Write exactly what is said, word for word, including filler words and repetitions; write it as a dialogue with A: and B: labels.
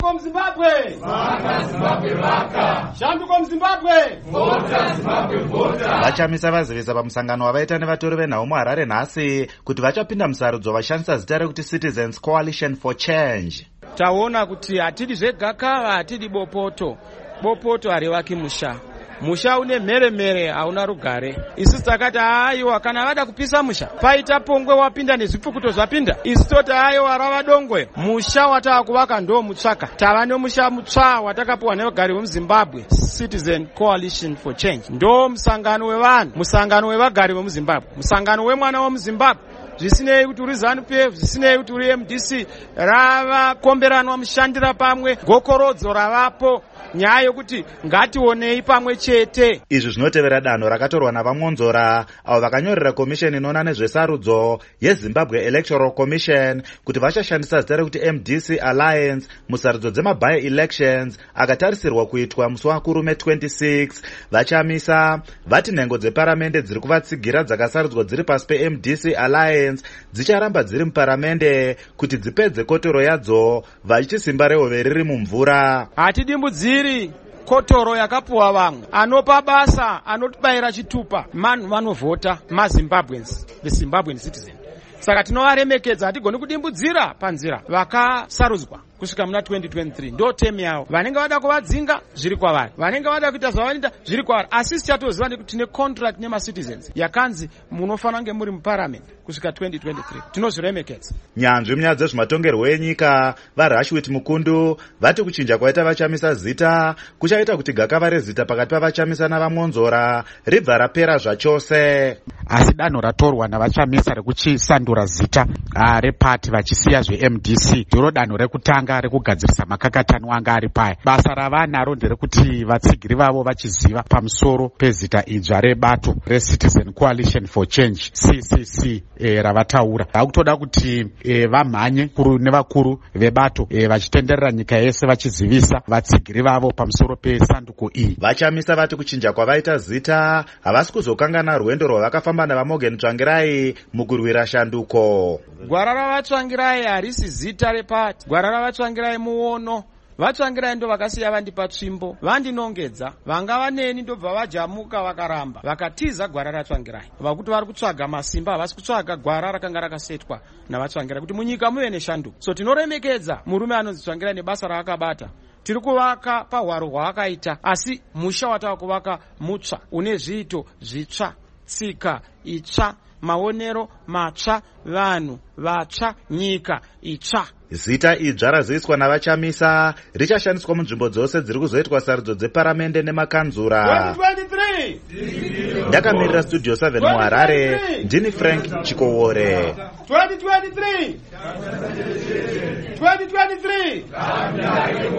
A: Shanduko Mzimbabwe.
B: Vaka Zimbabwe vaka.
A: Shanduko Mzimbabwe.
B: Vota Zimbabwe vota.
C: Vachamisa vazivisa pamusangano wavaita nevatori venhau muHarare nhasi kuti vachapinda musarudzo vashandisa zita rekuti Citizens Coalition for Change.
A: Taona kuti hatidi zvegakava, hatidi bopoto. Bopoto harivaki musha. Musha une mere mere hauna rugare. Isusu takati aiwa kana vada kupisa musha paita pongwe wapinda nezvipfukuto zvapinda. Isusu toti aiwa rava dongwe. Musha watava kuvaka ndo mutsvaka. Tava nemusha mutsva watakapiwa nevagari vemuZimbabwe. Citizen Coalition for Change. Ndo musangano wevanhu, musangano wevagari vemuZimbabwe, musangano wemwana wemuZimbabwe. Zvisinei kuti uri ZANU-P F, zvisinei kuti uri M D C, rava komberanwa mushandira pamwe, gokorodzo ravapo. Nyaya yokuti ngationei pamwe chete.
C: Izvi zvinotevera danho rakatorwa navamonzora avo vakanyorera komisheni inoona nezvesarudzo yeZimbabwe Electoral Commission kuti vachashandisa zita rekuti M D C Alliance musarudzo dzemaby elections akatarisirwa kuitwa musi waKurume twenty-six. Vachamisa vati nhengo dzeparamende dziri kuvatsigira dzakasarudzwa dziri pasi peM D C Alliance dzicharamba dziri muparamende kuti dzipedze kotoro yadzo vachisimba rehove riri mumvura.
A: Hatidimbudziri kotoro yakapuwa vamwe anopa basa anotibayira chitupa vanhu vanovhota maZimbabweans, the Zimbabwean citizen. Saka tinovaremekedza, hatigoni kudimbudzira panzira vakasarudzwa kusvika muna twenty twenty-three. Ndo temi yavo. Vanenge vada kuvadzinga zviri kwavari, vanenge vada kuita zvavanoita zviri kwavari. Asi tichatoziva nekuti tine contract nemacitizens yakanzi munofanira kunge muri muparliament kusvika twenty twenty-three. Tinozviremekedza.
C: Nyanzvi munyaya dzezvematongerwo enyika vaRashwit Mukundu vati kuchinja kwaita vachamisa zita kuchaita kuti gakava rezita pakati pavachamisa navamonzora ribva rapera zvachose.
D: Asi danho ratorwa navachamisa rekuchisandura zita uh, repati vachisiya zveM D C ndiro danho rekutanga rekugadzirisa makakatano anga ari paya. Basa ravanaro nderekuti vatsigiri vavo vachiziva pamusoro pezita idzva rebato reCitizen Coalition for Change C C C e, ravataura. Vakutoda kuti e, vamhanye kuru nevakuru vebato e, vachitenderera nyika yese vachizivisa vatsigiri vavo pamusoro pesanduko iyi.
C: Vachamisa vati kuchinja kwavaita zita havasi kuzokangana rwendo rwavakafamba navaMorgan Tsvangirai mukurwira shanduko.
A: Gwara ravaTsvangirai harisi zita repati. Gwara ravaTsvangirai muono. VaTsvangirai ndo vakasiya vandipa tsvimbo, vandinongedza, vanga vaneni ndobva vajamuka vakaramba, vakatiza gwara raTsvangirai. Vakuti vari kutsvaga masimba, havasi kutsvaga gwara rakanga rakasetwa navaTsvangirai kuti munyika muve neshanduko. So tinoremekedza murume anonzi Tsvangirai nebasa raakabata. Tiri kuvaka pahwaro hwaakaita, asi musha watava kuvaka mutsva une zviito zvitsva, tsika itsva, maonero matsva, vanhu vatsva, nyika itsva.
C: Zita idzva raziviswa navachamisa richashandiswa munzvimbo dzose dziri kuzoitwa sarudzo dzeparamende nemakanzura. Ndakamirira Studio seven muHarare, ndini Frank Chikowore.
A: twenty twenty-three